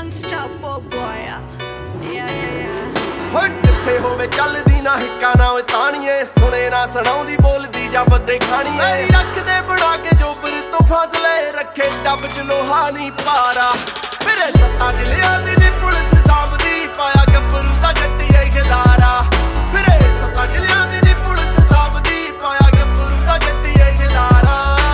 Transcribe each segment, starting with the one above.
Unstoppable boy. Yeah. ਜਿੱਥੇ ਹੋਵੇ ਚੱਲਦੀ ਨਾ ਹਿੱਕਾ ਨਾ ਓਏ ਤਾਣੀਏ ਸੁਣੇ ਨਾ ਸੁਣਾਉਂਦੀ ਬੋਲਦੀ ਜਾਂ ਬੱਦੇ ਖਾਣੀਏ ਮੇਰੀ ਰੱਖਦੇ ਬਣਾ ਕੇ ਜੋਬਰ ਤੋਂ ਫਾਸਲੇ ਰੱਖੇ ਡੱਬ ਚ ਲੋਹਾ ਨਹੀਂ ਪਾਰਾ ਮੇਰੇ ਸੱਤਾਂ ਚ ਲਿਆਂਦੀ ਨੀ ਪੁਲਿਸ ਸਾਂਭਦੀ ਪਾਇਆ ਗੱਭਰੂ ਦਾ ਜੱਟੀਏ ਖਿਲਾਰਾ ਮੇਰੇ ਸੱਤਾਂ ਚ ਲਿਆਂਦੀ ਨੀ ਪੁਲਿਸ ਸਾਂਭਦੀ ਪਾਇਆ ਗੱਭਰੂ ਦਾ ਜੱਟੀਏ ਖਿਲਾਰਾ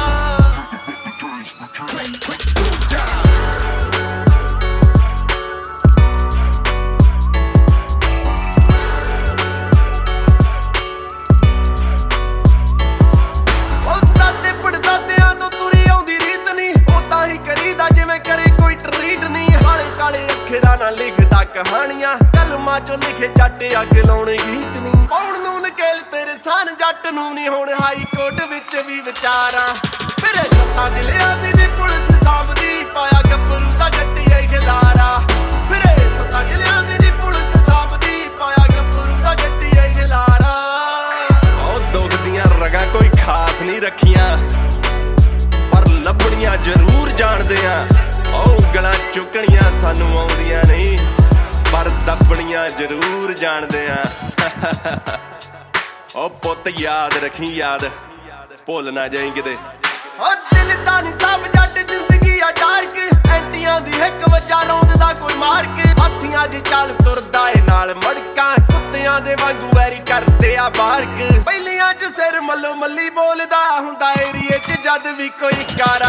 ਨਾ ਲਿਖਦਾ ਕਹਾਣੀਆਂ ਕਲਮਾਂ ਚੋਂ ਲਿਖੇ ਜੱਟ ਅੱਗ ਲਾਉਣੇ ਗੀਤ ਨਹੀਂ ਪਾਉਣ ਨੂੰ ਨਕੇਲ ਤੇਰੇ ਸਾਨ ਜੱਟ ਨੂੰ ਨਹੀਂ ਹੁਣ ਹਾਈ ਕੋਰਟ ਵਿੱਚ ਵੀ ਵਿਚਾਰਾਂ ਮੇਰੇ ਸੱਤਾਂ ਚ ਲਿਆਂਦੀ ਨੀ ਪੁਲਿਸ ਸਾਂਭਦੀ ਪਾਇਆ ਗੱਭਰੂ ਦਾ ਜੱਟੀਏ ਖਿਲਾਰਾ ਮੇਰੇ ਸੱਤਾਂ ਚ ਲਿਆਂਦੀ ਨੀ ਪੁਲਿਸ ਸਾਂਭਦੀ ਪਾਇਆ ਗੱਭਰੂ ਦਾ ਜੱਟੀਏ ਖਿਲਾਰਾ ਉਹ ਦੁਖਦੀਆਂ ਰਗਾਂ ਕੋਈ ਖਾਸ ਨਹੀਂ ਰੱਖੀਆਂ ਪਰ ਲੱਭਣੀਆਂ ਜ਼ਰੂਰ ਜਾਣਦੇ ਆ ਉਹ ਗਲਾਂ ਚੁੱਕਣੀਆਂ ਸਾਨੂੰ ਆਉਂਦੀਆਂ ਨਹੀਂ ਪਰ ਦੱਬਣੀਆਂ ਜ਼ਰੂਰ ਜਾਣਦੇ ਆ ਉਹ ਪੁੱਤ ਯਾਦ ਰੱਖੀ ਯਾਦ ਭੁੱਲ ਨਾ ਜਾਈਂ ਕਿਤੇ ਉਹ ਦਿਲ ਤਾਂ ਨਹੀਂ ਸਭ ਜੱਟ ਜ਼ਿੰਦਗੀ ਆ ਡਾਰਕ ਐਂਟੀਆਂ ਦੀ ਇੱਕ ਵਜਾ ਰੌਂਦਦਾ ਕੋਈ ਮਾਰਕ ਹਾਥੀਆਂ ਦੀ ਚੱਲ ਤੁਰਦਾ ਏ ਨਾਲ ਮੜਕਾਂ ਕੁੱਤਿਆਂ ਦੇ ਵਾਂਗੂ ਵੈਰੀ ਕਰਦੇ ਆ ਬਾਰਕ ਪਹਿਲੀਆਂ ਚ ਸਿਰ ਮੱਲੋ ਮੱਲੀ ਬੋਲਦਾ ਹੁੰਦਾ ਏਰੀਏ ਚ ਜਦ ਵੀ ਕੋਈ ਕਾਰ